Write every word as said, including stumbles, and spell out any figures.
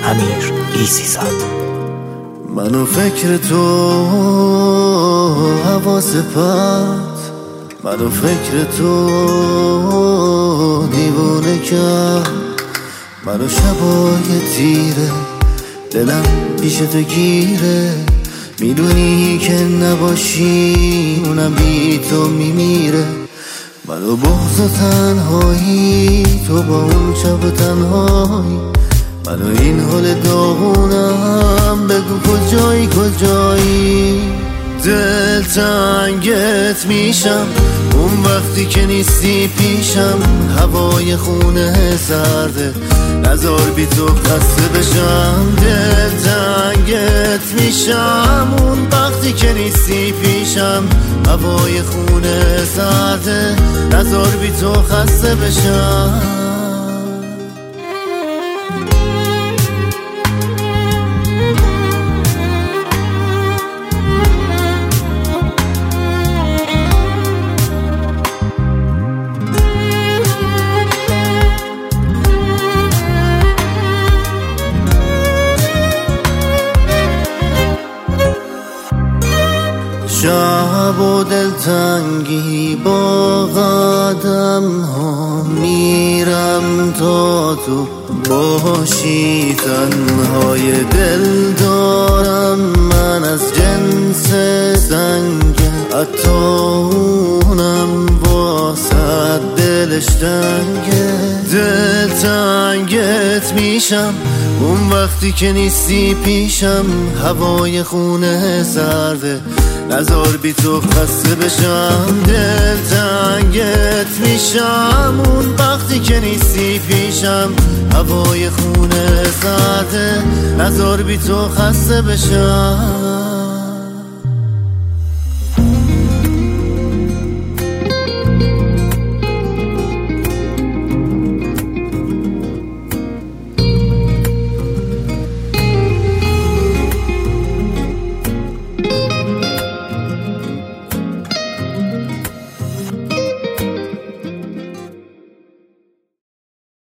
امیر ایزیزاد. منو فکر تو حواس پس، منو فکر تو دیوونه کرد، منو شبای تیره دلم پیش تو گیره، میدونی که نباشی اونم بی تو میمیره. منو بغض و تنهایی تو با اون شب تنهایی، منو این حال داغونم بگو کجایی کجایی. دل تنگت میشم اون وقتی که نیستی پیشم، هوای خونه سرده نزار بی تو خسته بشم. دل تنگت میشم اون وقتی که نیستی پیشم، هوای خونه سرده نزار بی تو خسته بشم. شب و دلتنگی با قدم ها میرم تا تو باشی. تنهای دل دارم من از جنس سنگ، حتی اونم واسه دلش تنگه. دل تنگت میشم اون وقتی که نیستی پیشم، هوای خونه سرده نزار بی تو خسته بشم. دل تنگت میشم اون وقتی که نیستی پیشم، هوای خونه سرده نزار بی تو خسته بشم.